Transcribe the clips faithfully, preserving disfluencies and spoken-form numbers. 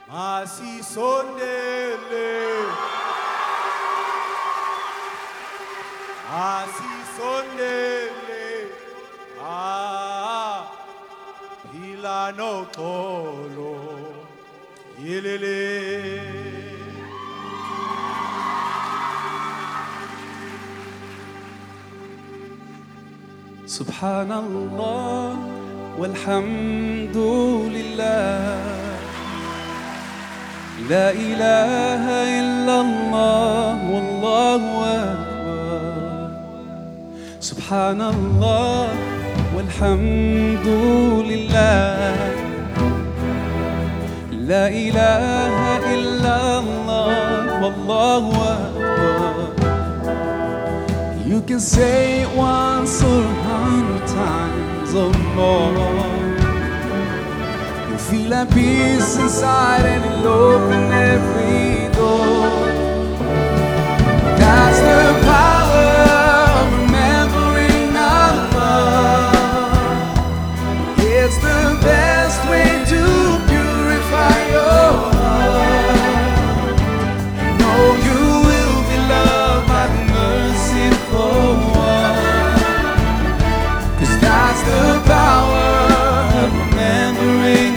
asisondele asisondele ah phila noxolo yelele Subhanallah walhamdulillah La ilaha illallah wallahu akbar Subhanallah walhamdulillah La ilaha illallah wallahu akbar You can say it once or a hundred times or more You feel at peace inside and it'll open every door That's the power of remembering Allah It's the best way to purify your heart Know you will be loved by the merciful one Cause that's the power of remembering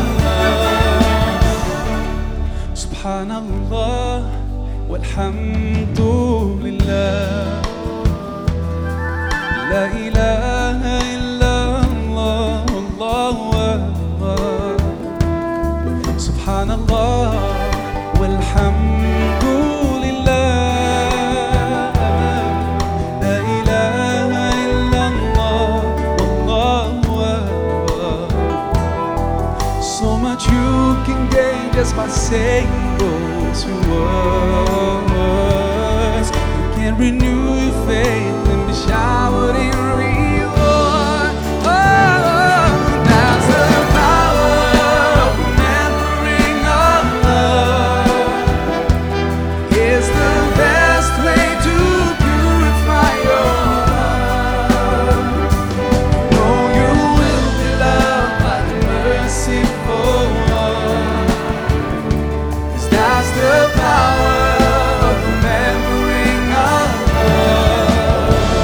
Subhanallah walhamdulillah La ilaha illallah wallahu akbar Subhanallah walhamdulillah La ilaha illallah wallahu akbar So much you can gain just by saying those words You can renew your faith and be showered in reward Oh, that's the power of remembering Allah It's the best way to purify your heart Know you will be loved by the merciful one That's the power of remembering Allah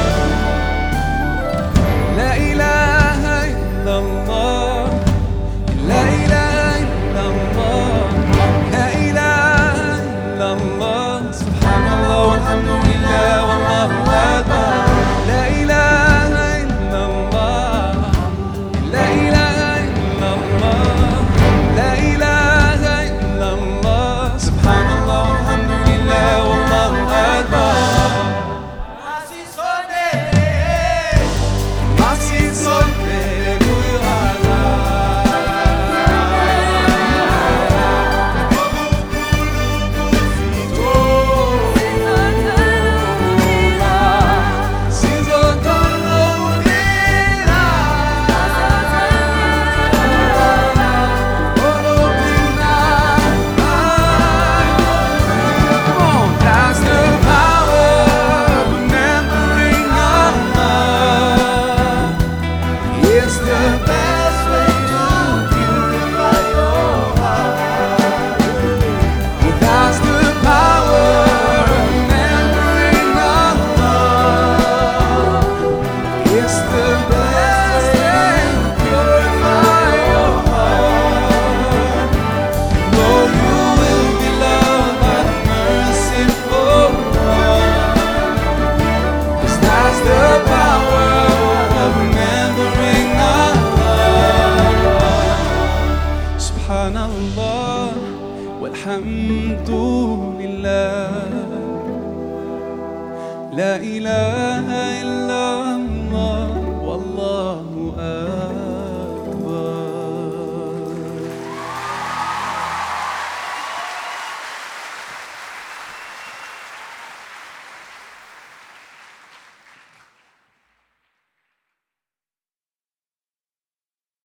La ilaha illallah La ilaha illallah La ilaha illallah Subhanallah walhamdulillah wallahu akbar La ilaha illallah La ilaha illallah La ilaha illallah Subhanallah walhamdulillah wallahu akbar asisondele Asisondele kuyala That's the power of remembering Allah It's the best way to purify your heart That's the power of remembering Allah It's the best way to purify your heart Know you will be loved by the merciful one Cause that's the power of remembering Allah Subhanallah walhamdulillah La ilaha illa